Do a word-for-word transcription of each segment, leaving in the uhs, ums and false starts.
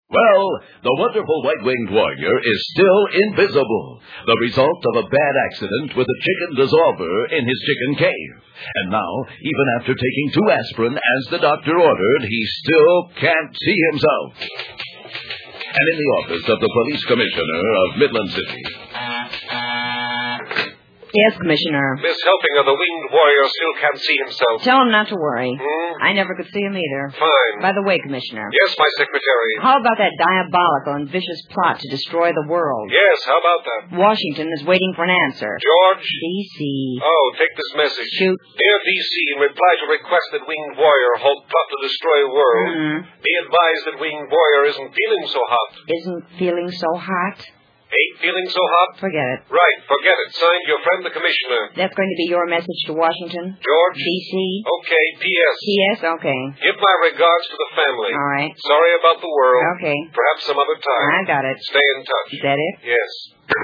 Well, the wonderful white-winged warrior is still invisible, the result of a bad accident with a chicken dissolver in his chicken cave. And now, even after taking two aspirin as the doctor ordered, he still can't see himself. And in the office of the police commissioner of Midland City. Yes, Commissioner. Miss Helfinger, the winged warrior still can't see himself. Tell him not to worry. Hmm? I never could see him either. Fine. By the way, Commissioner. Yes, my secretary. How about that diabolical and vicious plot to destroy the world? Yes, how about that? Washington is waiting for an answer. George? D C Oh, take this message. Shoot. Dear D C, in reply to request that winged warrior halt plot to destroy world, Mm-hmm. be advised that winged warrior isn't feeling so hot. Isn't feeling so hot? Ain't feeling so hot? Forget it. Right, forget it. Signed, your friend the commissioner. That's going to be your message to Washington? George? D C Okay, P S P S Okay. Give my regards to the family. All right. Sorry about the world. Okay. Perhaps some other time. I got it. Stay in touch. Is that it? Yes.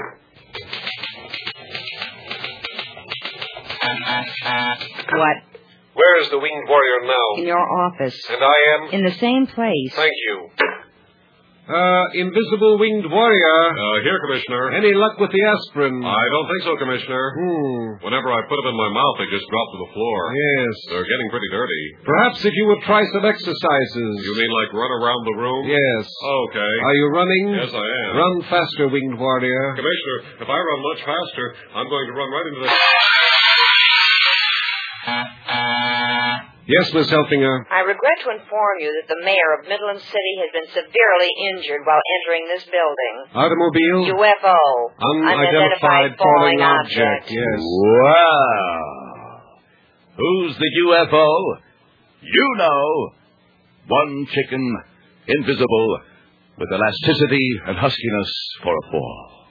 What? Where is the winged warrior now? In your office. And I am? In the same place. Thank you. Uh, invisible winged warrior. Uh, here, Commissioner. Any luck with the aspirin? I don't think so, Commissioner. Hmm. Whenever I put them in my mouth, they just drop to the floor. Yes. They're getting pretty dirty. Perhaps if you would try some exercises. You mean like run around the room? Yes. Okay. Are you running? Yes, I am. Run faster, winged warrior. Commissioner, if I run much faster, I'm going to run right into the... Yes, Miss Helfinger. I regret to inform you that the mayor of Midland City has been severely injured while entering this building. Automobile? U F O. Unidentified falling object. Yes. Wow. Who's the U F O? You know. One chicken, invisible, with elasticity and huskiness for a fall.